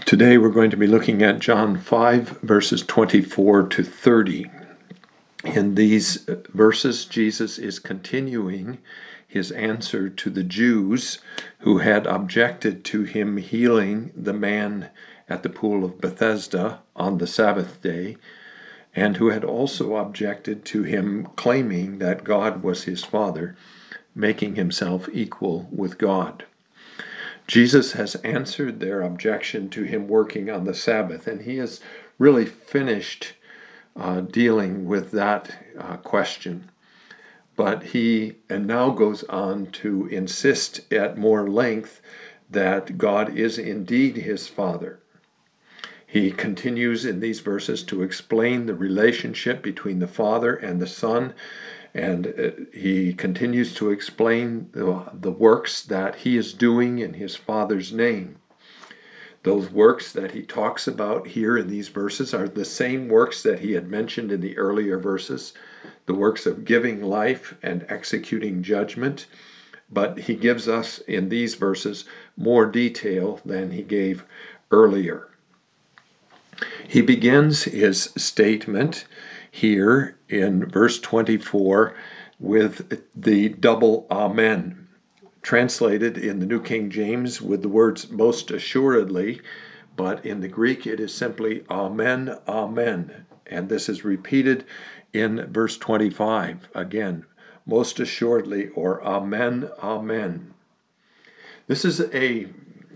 Today we're going to be looking at John 5, verses 24 to 30. In these verses, Jesus is continuing his answer to the Jews who had objected to him healing the man at the pool of Bethesda on the Sabbath day, and who had also objected to him claiming that God was his Father, making himself equal with God. Jesus has answered their objection to him working on the Sabbath, and he has really finished dealing with that question. But he now goes on to insist at more length that God is indeed his Father. He continues in these verses to explain the relationship between the Father and the Son, and he continues to explain the works that he is doing in his Father's name. Those works that he talks about here in these verses are the same works that he had mentioned in the earlier verses, the works of giving life and executing judgment, but he gives us in these verses more detail than he gave earlier. He begins his statement here in verse 24 with the double amen, translated in the New King James with the words most assuredly, but in the Greek it is simply amen, amen. And this is repeated in verse 25 again, most assuredly, or amen, amen. This is a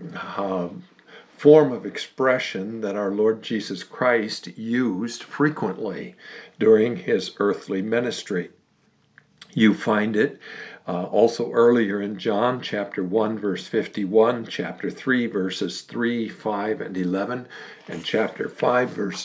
form of expression that our Lord Jesus Christ used frequently during his earthly ministry. You find it also earlier in John chapter 1 verse 51, chapter 3 verses 3, 5, and 11, and chapter 5 verse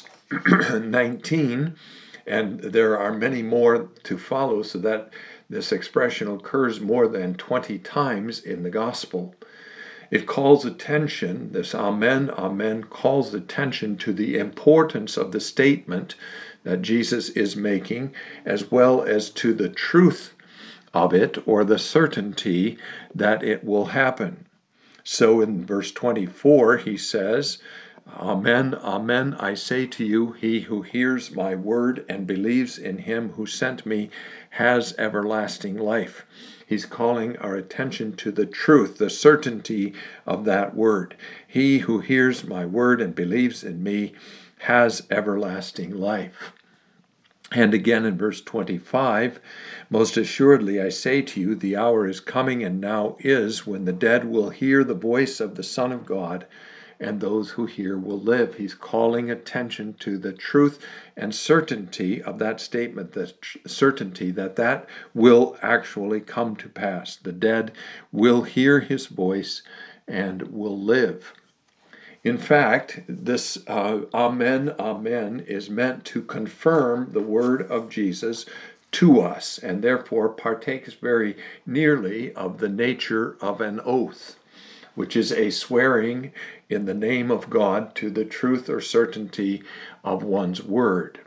19, and there are many more to follow, so that this expression occurs more than 20 times in the gospel. It calls attention, this amen, amen, calls attention to the importance of the statement that Jesus is making, as well as to the truth of it, or the certainty that it will happen. So in verse 24, he says, amen, amen, I say to you, he who hears my word and believes in him who sent me has everlasting life. He's calling our attention to the truth, the certainty of that word. He who hears my word and believes in me has everlasting life. And again in verse 25, most assuredly I say to you, the hour is coming and now is when the dead will hear the voice of the Son of God, and those who hear will live. He's calling attention to the truth and certainty of that statement, the certainty that will actually come to pass. The dead will hear his voice and will live. In fact, this amen, amen is meant to confirm the word of Jesus to us, and therefore partakes very nearly of the nature of an oath, which is a swearing in the name of God to the truth or certainty of one's word.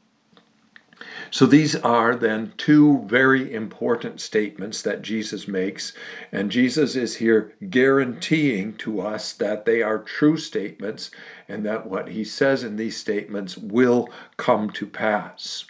So these are then two very important statements that Jesus makes, and Jesus is here guaranteeing to us that they are true statements and that what he says in these statements will come to pass.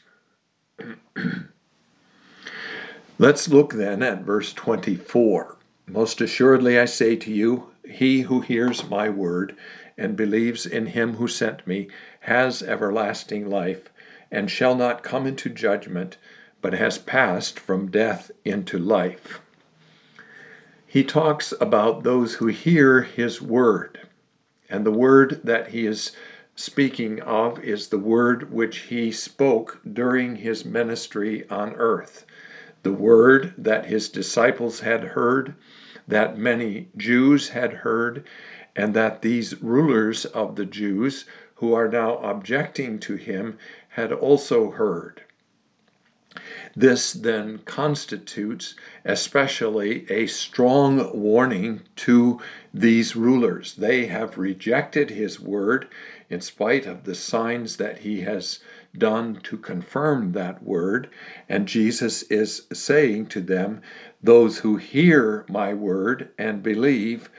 Let's look then at verse 24. Most assuredly I say to you, he who hears my word and believes in him who sent me has everlasting life, and shall not come into judgment, but has passed from death into life. He talks about those who hear his word, and the word that he is speaking of is the word which he spoke during his ministry on earth, the word that his disciples had heard, that many Jews had heard, and that these rulers of the Jews who are now objecting to him had also heard. This then constitutes especially a strong warning to these rulers. They have rejected his word in spite of the signs that he has done to confirm that word, and Jesus is saying to them, those who hear my word and believe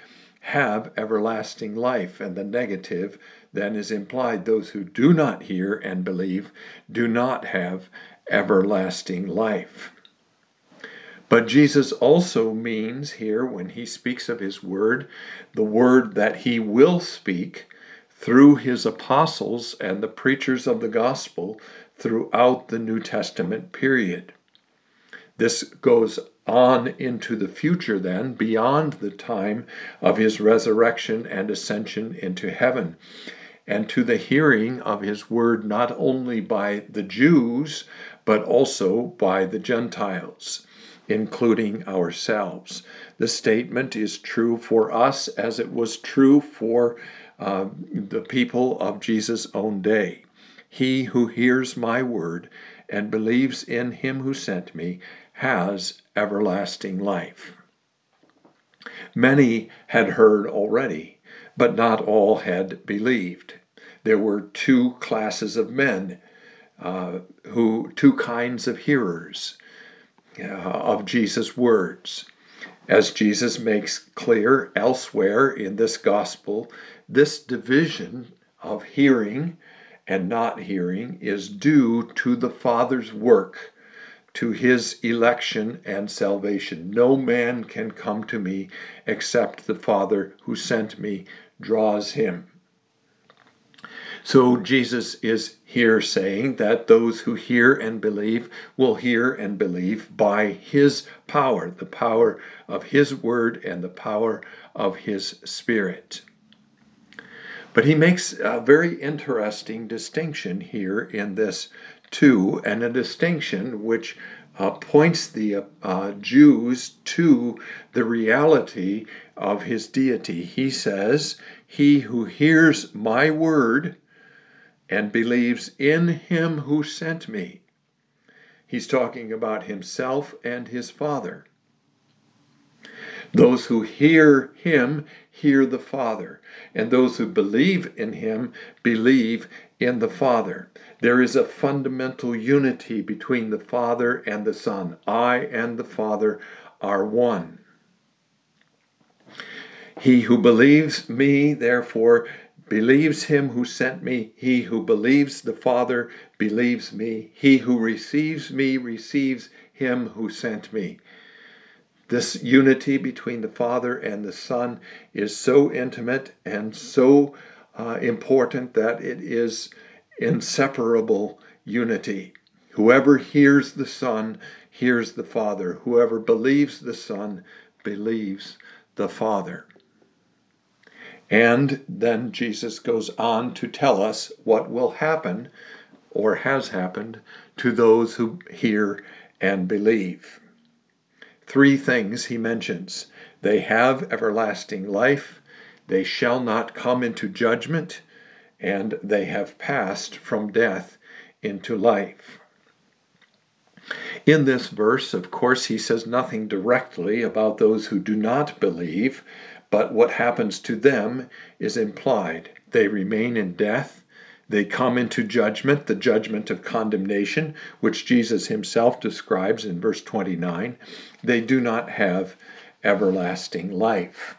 have everlasting life. And the negative then is implied. Those who do not hear and believe do not have everlasting life. But Jesus also means here, when he speaks of his word, the word that he will speak through his apostles and the preachers of the gospel throughout the New Testament period. This goes on into the future then, beyond the time of his resurrection and ascension into heaven, and to the hearing of his word not only by the Jews, but also by the Gentiles, including ourselves. The statement is true for us as it was true for the people of Jesus' own day. He who hears my word and believes in him who sent me has everlasting life. Many had heard already, but not all had believed. There were two classes of men, two kinds of hearers of Jesus' words. As Jesus makes clear elsewhere in this gospel, this division of hearing and not hearing is due to the Father's work, to his election and salvation. No man can come to me except the Father who sent me draws him. So Jesus is here saying that those who hear and believe will hear and believe by his power, the power of his word and the power of his Spirit. But he makes a very interesting distinction here in this too, and a distinction which points the Jews to the reality of his deity. He says, "He who hears my word and believes in him who sent me." He's talking about himself and his Father. Those who hear him hear the Father, and those who believe in him believe in the Father. There is a fundamental unity between the Father and the Son. I and the Father are one. He who believes me, therefore, believes him who sent me. He who believes the Father believes me. He who receives me receives him who sent me. This unity between the Father and the Son is so intimate and so important that it is inseparable unity. Whoever hears the Son hears the Father. Whoever believes the Son believes the Father. And then Jesus goes on to tell us what will happen or has happened to those who hear and believe. Three things he mentions. They have everlasting life, they shall not come into judgment, and they have passed from death into life. In this verse, of course, he says nothing directly about those who do not believe, but what happens to them is implied. They remain in death. They come into judgment, the judgment of condemnation, which Jesus himself describes in verse 29. They do not have everlasting life.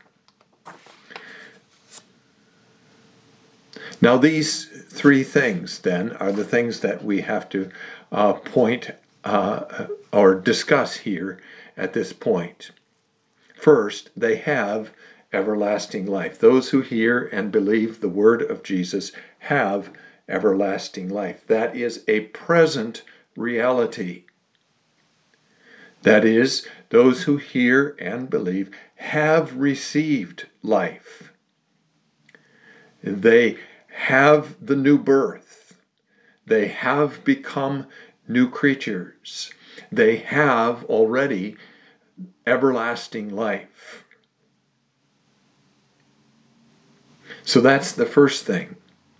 Now, these three things, then, are the things that we have to point or discuss here at this point. First, they have everlasting life. Those who hear and believe the word of Jesus have everlasting life. That is a present reality. That is, those who hear and believe have received life. They have the new birth. They have become new creatures. They have already everlasting life. So that's the first thing.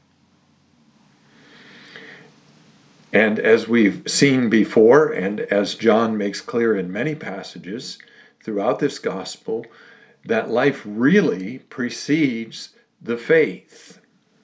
And as we've seen before, and as John makes clear in many passages throughout this gospel, that life really precedes the faith.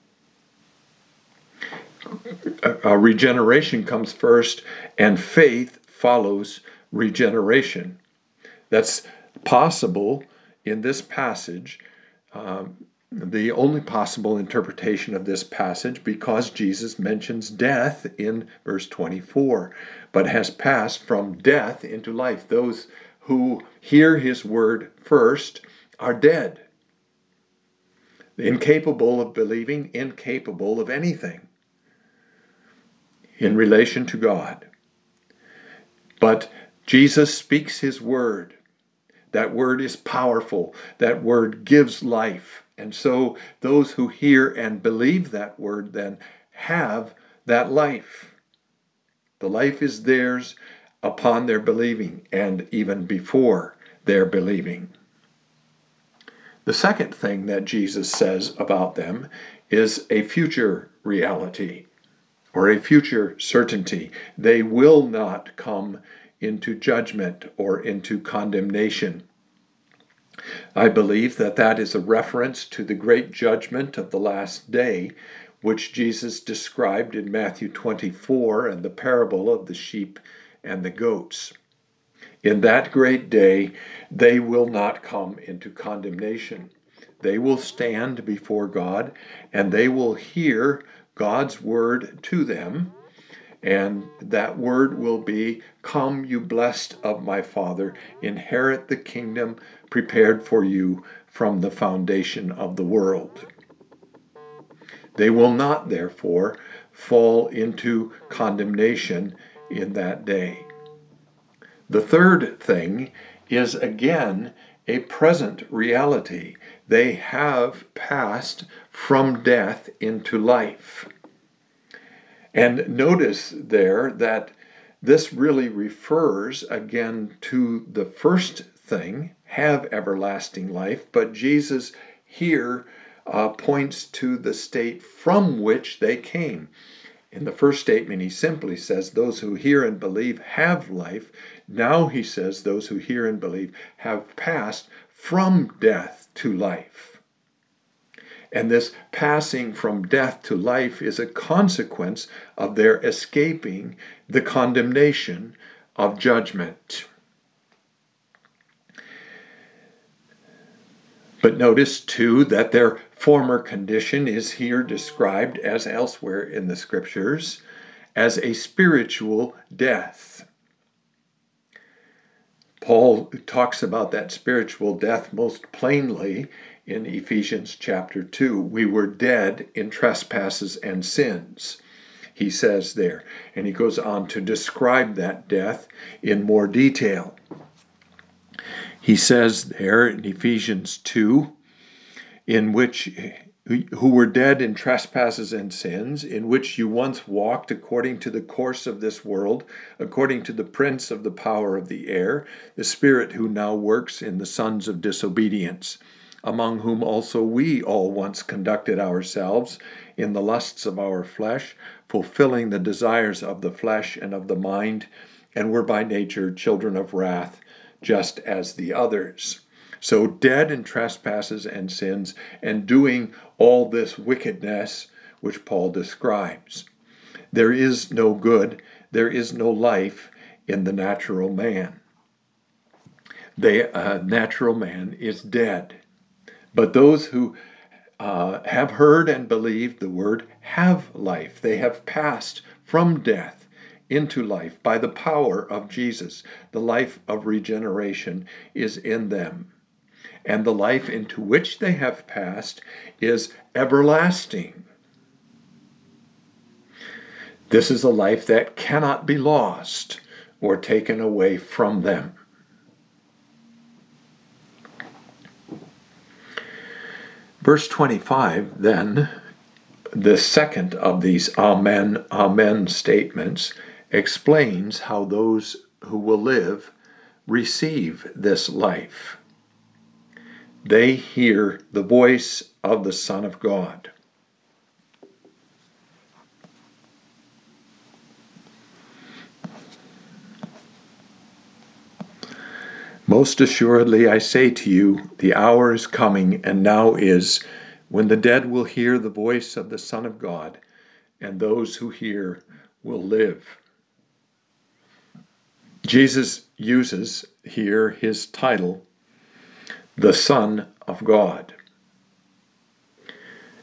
Regeneration comes first, and faith follows regeneration. That's possible in this passage the only possible interpretation of this passage, because Jesus mentions death in verse 24, but has passed from death into life. Those who hear his word first are dead, incapable of believing, incapable of anything in relation to God. But Jesus speaks his word. That word is powerful. That word gives life. And so those who hear and believe that word then have that life. The life is theirs upon their believing and even before their believing. The second thing that Jesus says about them is a future reality or a future certainty. They will not come into judgment or into condemnation. I believe that that is a reference to the great judgment of the last day, which Jesus described in Matthew 24 and the parable of the sheep and the goats. In that great day, they will not come into condemnation. They will stand before God, and they will hear God's word to them, and that word will be, "Come, you blessed of my Father, inherit the kingdom prepared for you from the foundation of the world." They will not, therefore, fall into condemnation in that day. The third thing is, again, a present reality. They have passed from death into life. And notice there that this really refers again to the first thing, have everlasting life, but Jesus here points to the state from which they came. In the first statement, he simply says, those who hear and believe have life. Now he says, those who hear and believe have passed from death to life. And this passing from death to life is a consequence of their escaping the condemnation of judgment. But notice, too, that their former condition is here described, as elsewhere in the Scriptures, as a spiritual death. Paul talks about that spiritual death most plainly in Ephesians chapter 2. We were dead in trespasses and sins, he says there. And he goes on to describe that death in more detail. He says there in Ephesians 2, in which who were dead in trespasses and sins, in which you once walked according to the course of this world, according to the prince of the power of the air, the spirit who now works in the sons of disobedience, among whom also we all once conducted ourselves in the lusts of our flesh, fulfilling the desires of the flesh and of the mind, and were by nature children of wrath, just as the others. So dead in trespasses and sins, and doing all this wickedness which Paul describes. There is no good, there is no life in the natural man. The natural man is dead. But those who have heard and believed the word have life. They have passed from death into life by the power of Jesus. The life of regeneration is in them. And the life into which they have passed is everlasting. This is a life that cannot be lost or taken away from them. Verse 25, then, the second of these Amen, Amen statements, explains how those who will live receive this life. They hear the voice of the Son of God. Most assuredly, I say to you, the hour is coming, and now is, when the dead will hear the voice of the Son of God, and those who hear will live. Jesus uses here his title, the Son of God.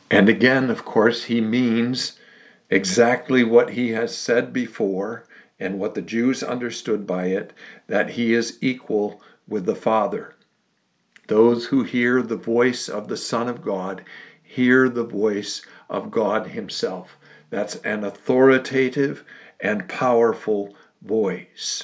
And again, of course, he means exactly what he has said before and what the Jews understood by it, that he is equal with the Father. Those who hear the voice of the Son of God hear the voice of God himself. That's an authoritative and powerful voice.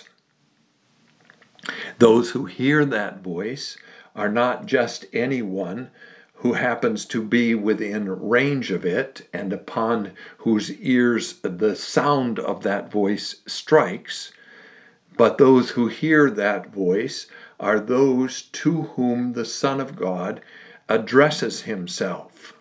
Those who hear that voice are not just anyone who happens to be within range of it and upon whose ears the sound of that voice strikes, but those who hear that voice are those to whom the Son of God addresses himself.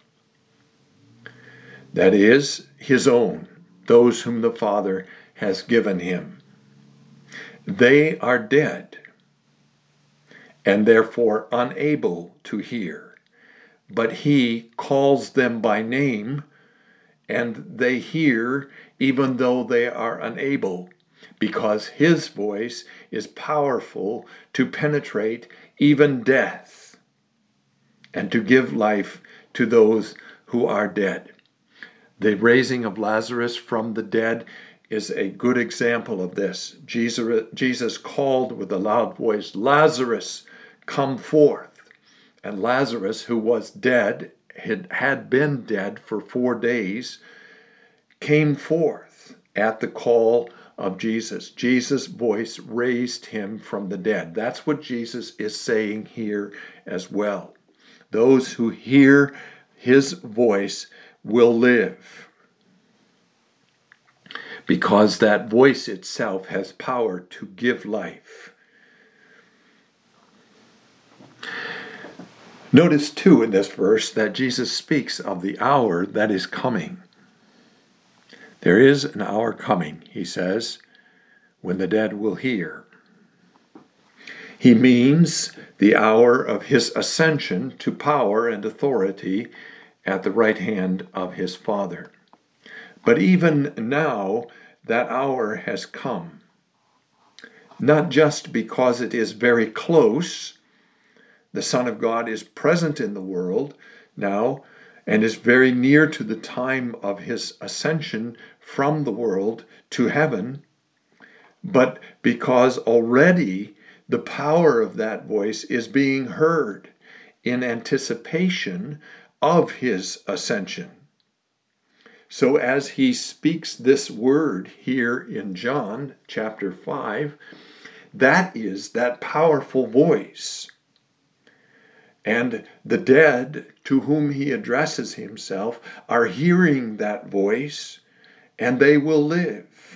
That is, his own, those whom the Father has given him. They are dead and therefore unable to hear, but he calls them by name, and they hear even though they are unable, because his voice is powerful to penetrate even death and to give life to those who are dead. The raising of Lazarus from the dead is a good example of this. Jesus called with a loud voice, "Lazarus, come forth." And Lazarus, who was dead, had been dead for 4 days, came forth at the call of Jesus. Jesus' voice raised him from the dead. That's what Jesus is saying here as well. Those who hear his voice will live, because that voice itself has power to give life. Notice too in this verse that Jesus speaks of the hour that is coming. There is an hour coming, he says, when the dead will hear. He means the hour of his ascension to power and authority at the right hand of his Father. But even now, that hour has come. Not just because it is very close. The Son of God is present in the world now and is very near to the time of his ascension from the world to heaven, but because already the power of that voice is being heard in anticipation of his ascension. So as he speaks this word here in John chapter 5, that is that powerful voice. And the dead to whom he addresses himself are hearing that voice, and they will live.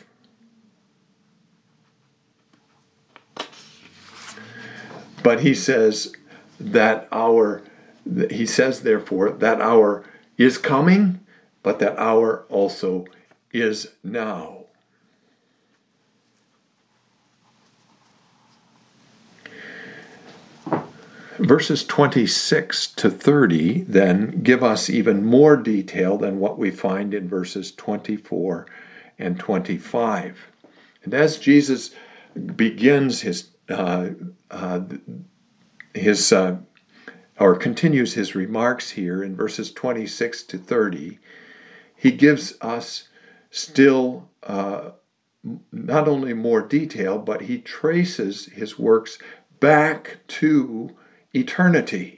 But he says therefore, that hour is coming, but that hour also is now. Verses 26 to 30 then give us even more detail than what we find in verses 24 and 25. And as Jesus begins continues his remarks here in verses 26 to 30, he gives us still not only more detail, but he traces his works back to eternity.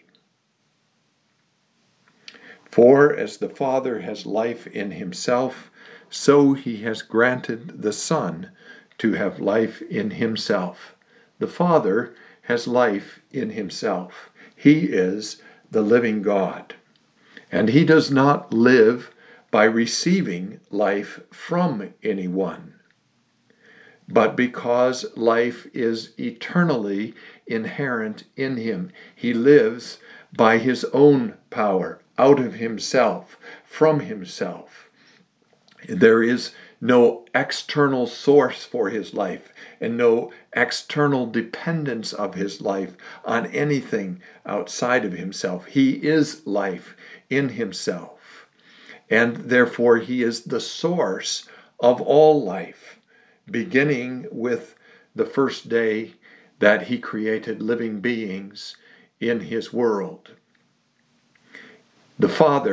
For as the Father has life in himself, so he has granted the Son to have life in himself. The Father has life in himself. He is the living God. And he does not live by receiving life from anyone, but because life is eternally inherent in him. He lives by his own power, out of himself, from himself. There is no external source for his life and no external dependence of his life on anything outside of himself. He is life in himself, and therefore he is the source of all life, beginning with the first day that he created living beings in his world. The Father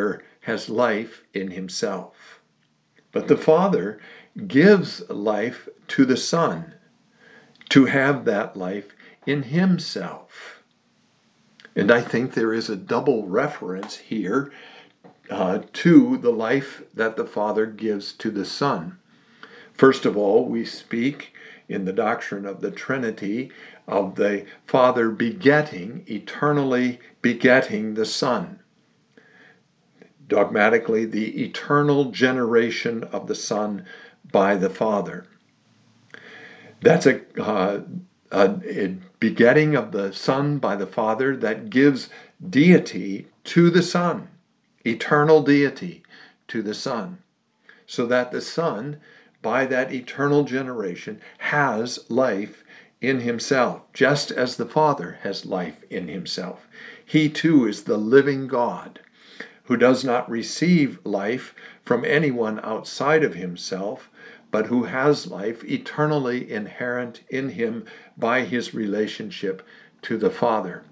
has life in himself. But the Father gives life to the Son to have that life in himself. And I think there is a double reference here to the life that the Father gives to the Son. First of all, we speak in the doctrine of the Trinity of the Father begetting, eternally begetting the Son. Dogmatically, the eternal generation of the Son by the Father. That's a begetting of the Son by the Father that gives deity to the Son, eternal deity to the Son, so that the Son, by that eternal generation, has life in himself, just as the Father has life in himself. He too is the living God, who does not receive life from anyone outside of himself, but who has life eternally inherent in him by his relationship to the Father.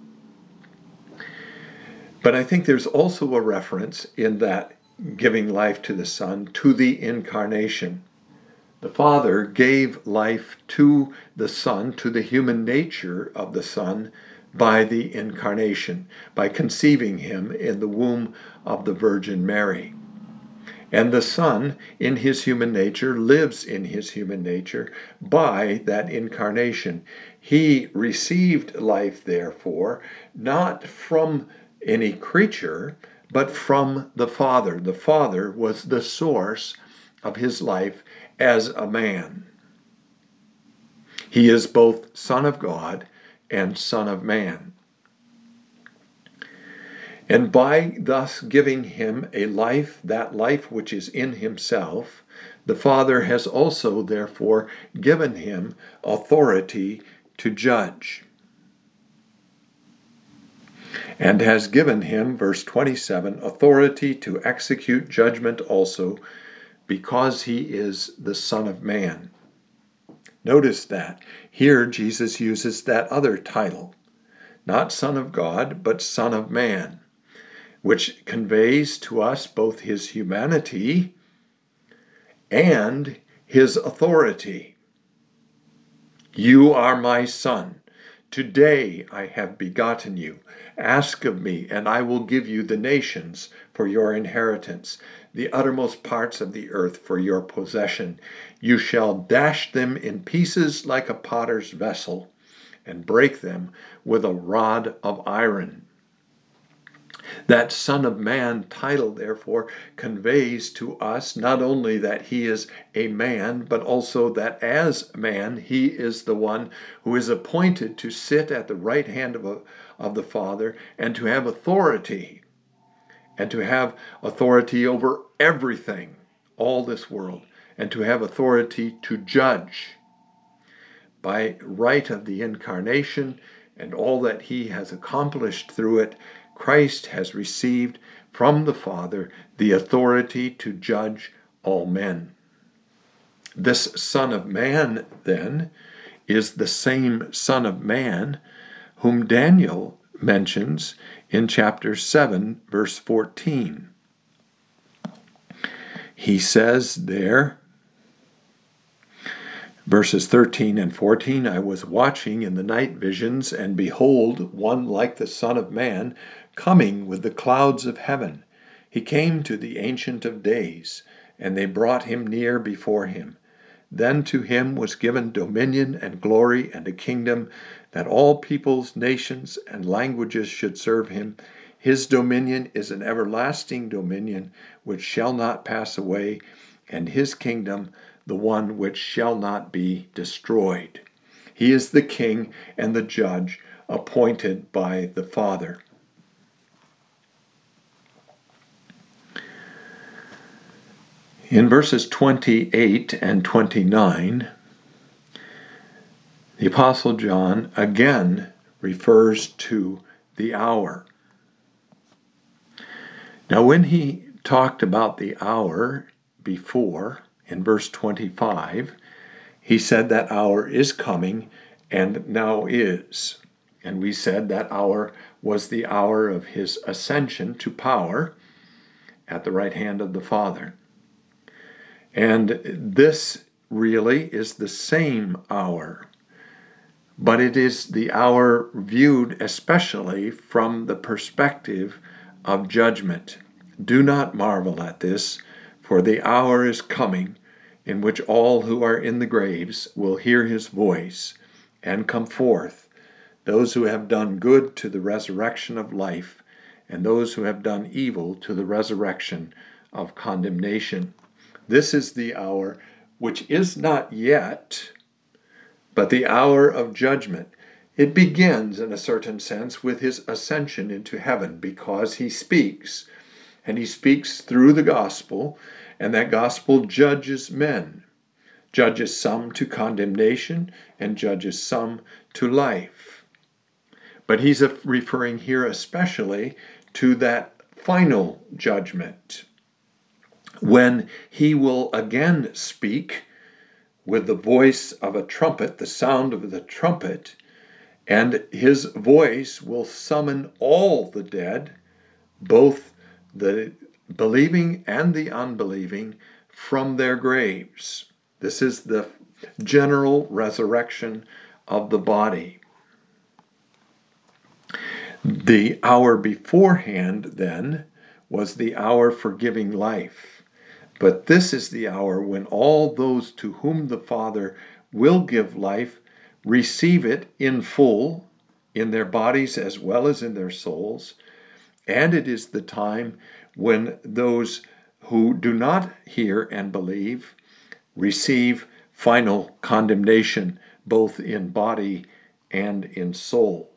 But I think there's also a reference in that giving life to the Son to the incarnation. The Father gave life to the Son, to the human nature of the Son, by the incarnation, by conceiving him in the womb of the Virgin Mary. And the Son, in his human nature, lives in his human nature by that incarnation. He received life, therefore, not from any creature, but from the Father. The Father was the source of his life as a man. He is both Son of God and Son of Man. And by thus giving him a life, that life which is in himself, the Father has also, therefore, given him authority to judge. And has given him, verse 27, authority to execute judgment also, because he is the Son of Man. Notice that. Here Jesus uses that other title, not Son of God, but Son of Man, which conveys to us both his humanity and his authority. You are my Son. Today I have begotten you. Ask of me, and I will give you the nations for your inheritance, the uttermost parts of the earth for your possession. You shall dash them in pieces like a potter's vessel, and break them with a rod of iron. That Son of Man title, therefore, conveys to us not only that he is a man, but also that as man, he is the one who is appointed to sit at the right hand of the Father and to have authority, over everything, all this world, and to have authority to judge. By right of the incarnation and all that he has accomplished through it, Christ has received from the Father the authority to judge all men. This Son of Man, then, is the same Son of Man whom Daniel mentions in chapter 7, verse 14. He says there, verses 13 and 14, I was watching in the night visions, and behold, one like the Son of Man, coming with the clouds of heaven. He came to the Ancient of Days, and they brought him near before him. Then to him was given dominion and glory and a kingdom, that all peoples, nations, and languages should serve him. His dominion is an everlasting dominion which shall not pass away, and his kingdom the one which shall not be destroyed. He is the king and the judge appointed by the Father. In verses 28 and 29, the Apostle John again refers to the hour. Now, when he talked about the hour before, in verse 25, he said that hour is coming and now is. And we said that hour was the hour of his ascension to power. at the right hand of the Father. And this really is the same hour, but it is the hour viewed especially from the perspective of judgment. Do not marvel at this, for the hour is coming in which all who are in the graves will hear his voice and come forth, those who have done good to the resurrection of life, and those who have done evil to the resurrection of condemnation. This is the hour which is not yet, but the hour of judgment. It begins, in a certain sense, with his ascension into heaven, because he speaks, and he speaks through the gospel, and that gospel judges men, judges some to condemnation, and judges some to life. But he's referring here especially to that final judgment, when he will again speak with the voice of a trumpet, the sound of the trumpet, and his voice will summon all the dead, both the believing and the unbelieving, from their graves. This is the general resurrection of the body. The hour beforehand, then, was the hour for giving life. But this is the hour when all those to whom the Father will give life receive it in full, in their bodies as well as in their souls. And it is the time when those who do not hear and believe receive final condemnation, both in body and in soul.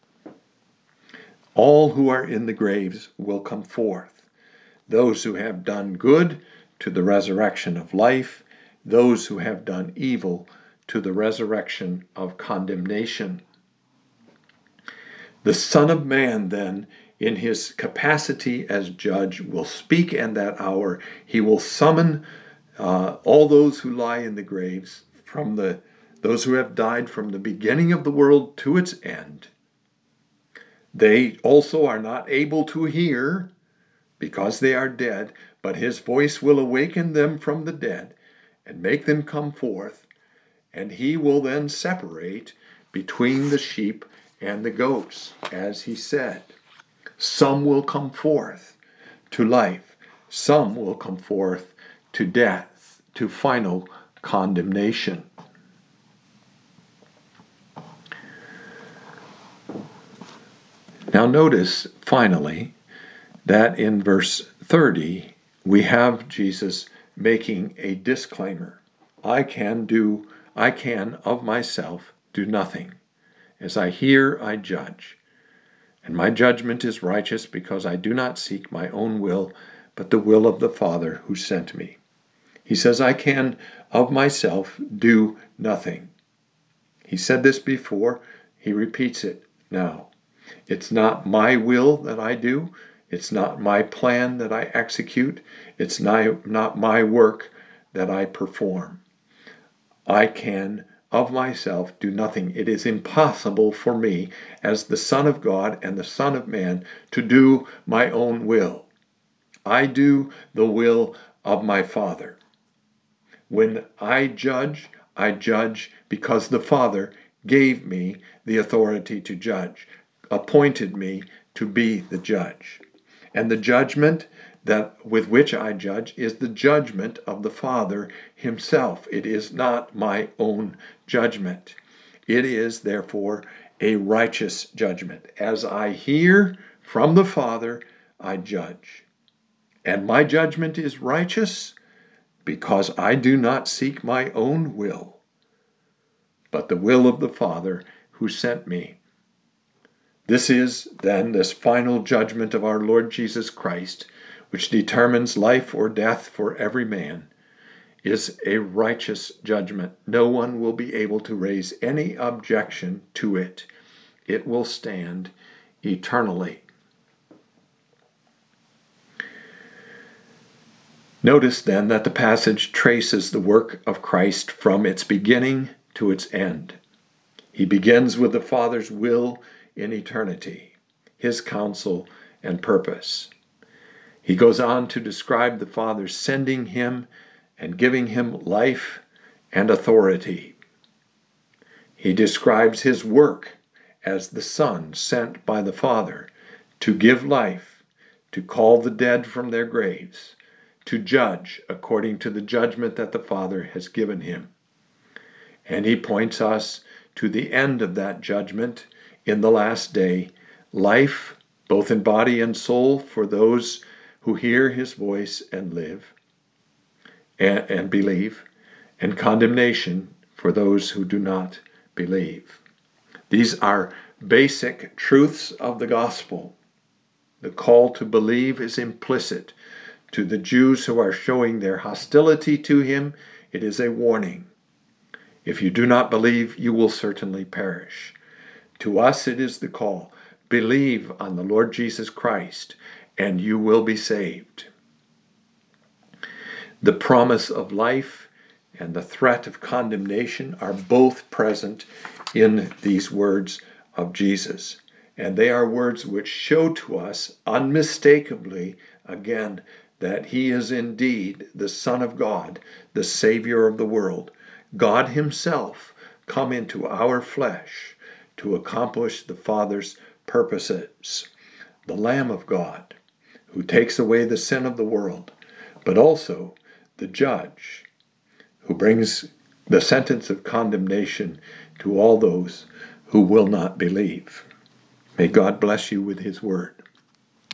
All who are in the graves will come forth. Those who have done good to the resurrection of life, those who have done evil to the resurrection of condemnation. The Son of Man, then, in his capacity as judge, will speak in that hour. He will summon all those who lie in the graves, from those who have died from the beginning of the world to its end. They also are not able to hear because they are dead, but his voice will awaken them from the dead and make them come forth, and he will then separate between the sheep and the goats, as he said. Some will come forth to life, some will come forth to death, to final condemnation. Now notice, finally, that in verse 30, we have Jesus making a disclaimer. I can of myself do nothing. As I hear, I judge. And my judgment is righteous, because I do not seek my own will, but the will of the Father who sent me. He says, I can of myself do nothing. He said this before. He repeats it now. It's not my will that I do. It's not my plan that I execute. It's not my work that I perform. I can of myself do nothing. It is impossible for me, as the Son of God and the Son of Man, to do my own will. I do the will of my Father. When I judge because the Father gave me the authority to judge, appointed me to be the judge. And the judgment with which I judge is the judgment of the Father himself. It is not my own judgment. It is, therefore, a righteous judgment. As I hear from the Father, I judge. And my judgment is righteous because I do not seek my own will, but the will of the Father who sent me. This is, then, this final judgment of our Lord Jesus Christ, which determines life or death for every man, is a righteous judgment. No one will be able to raise any objection to it. It will stand eternally. Notice then that the passage traces the work of Christ from its beginning to its end. He begins with the Father's will in eternity, his counsel and purpose. He goes on to describe the Father sending him and giving him life and authority. He describes his work as the Son sent by the Father to give life, to call the dead from their graves, to judge according to the judgment that the Father has given him. And he points us to the end of that judgment in the last day, life, both in body and soul, for those who hear his voice and live and believe, and condemnation for those who do not believe. These are basic truths of the gospel. The call to believe is implicit. To the Jews who are showing their hostility to him, it is a warning. If you do not believe, you will certainly perish. To us, it is the call. Believe on the Lord Jesus Christ, and you will be saved. The promise of life and the threat of condemnation are both present in these words of Jesus. And they are words which show to us unmistakably, again, that he is indeed the Son of God, the Savior of the world, God himself come into our flesh to accomplish the Father's purposes, the Lamb of God, who takes away the sin of the world, but also the Judge, who brings the sentence of condemnation to all those who will not believe. May God bless you with his word.